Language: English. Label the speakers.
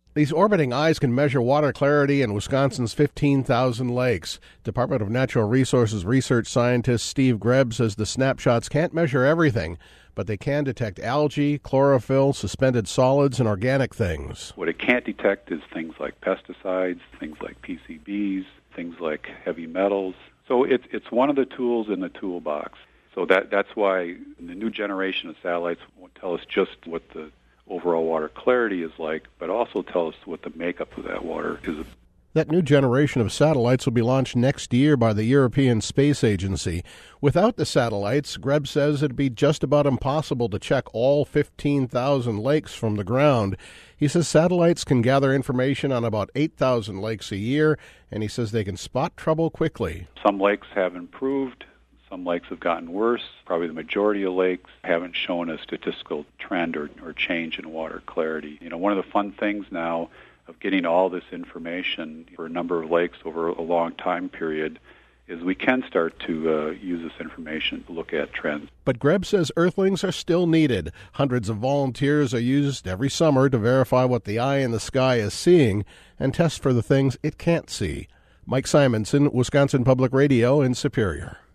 Speaker 1: These orbiting eyes can measure water clarity in Wisconsin's 15,000 lakes. Department of Natural Resources research scientist Steve Greb says the snapshots can't measure everything, but they can detect algae, chlorophyll, suspended solids, and organic things.
Speaker 2: What it can't detect is things like pesticides, things like PCBs, things like heavy metals. So it's one of the tools in the toolbox. So that's why the new generation of satellites won't tell us just what the overall water clarity is like, but also tell us what the makeup of that water is.
Speaker 1: That new generation of satellites will be launched next year by the European Space Agency. Without the satellites, Greb says it'd be just about impossible to check all 15,000 lakes from the ground. He says satellites can gather information on about 8,000 lakes a year, and he says they can spot trouble quickly.
Speaker 2: Some lakes have improved. Some lakes have gotten worse. Probably the majority of lakes haven't shown a statistical trend or change in water clarity. One of the fun things now of getting all this information for a number of lakes over a long time period is we can start to use this information to look at trends.
Speaker 1: But Greb says earthlings are still needed. Hundreds of volunteers are used every summer to verify what the eye in the sky is seeing and test for the things it can't see. Mike Simonson, Wisconsin Public Radio in Superior.